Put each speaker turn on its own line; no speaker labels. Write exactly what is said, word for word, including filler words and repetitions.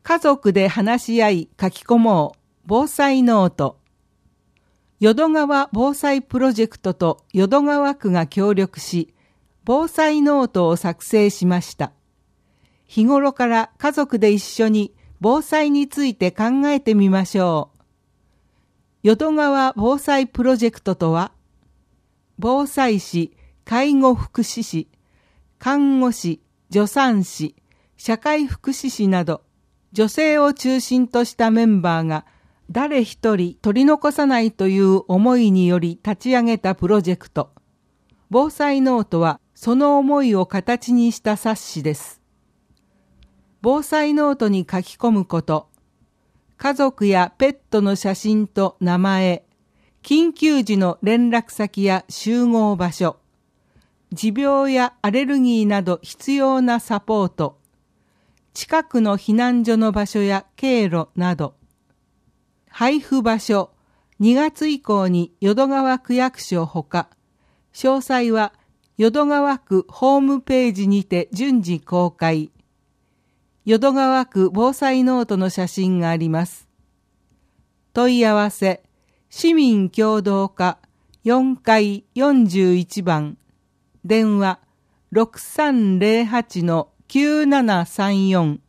家族で話し合い書き込もう防災ノート。淀川防災プロジェクトと淀川区が協力し、防災ノートを作成しました。日頃から家族で一緒に防災について考えてみましょう。淀川防災プロジェクトとは、防災士、介護福祉士、看護師、助産師、社会福祉士など、女性を中心としたメンバーが誰一人取り残さないという思いにより立ち上げたプロジェクト。防災ノートはその思いを形にした冊子です。防災ノートに書き込むこと、家族やペットの写真と名前、緊急時の連絡先や集合場所、持病やアレルギーなど必要なサポート、近くの避難所の場所や経路など、配布場所、にがつ以降に淀川区役所ほか、詳細は淀川区ホームページにて順次公開。淀川区防災ノートの写真があります。問い合わせ、市民協同課よんかいよんじゅういちばん、電話 ろくさんぜろはちのきゅうななさんよん